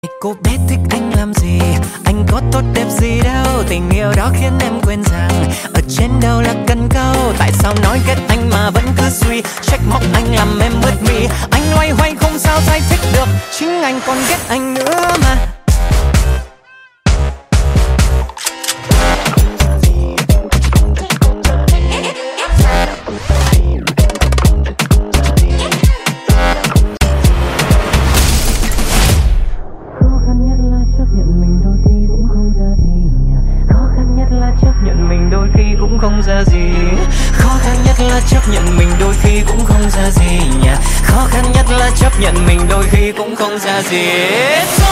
Cô bé thích anh làm gì, anh có tốt đẹp gì đâu. Tình yêu đó khiến em quên rằng ở trên đầu là cần câu. Tại sao nói ghét anh mà vẫn cứ suy, trách móc anh làm em bứt mi. Anh loay hoay không sao giải thích được, chính anh còn ghét anh nữa mà. Đôi khi cũng không ra gì, khó khăn nhất là chấp nhận mình đôi khi cũng không ra gì nhỉ. Khó khăn nhất là chấp nhận mình đôi khi cũng không ra gì.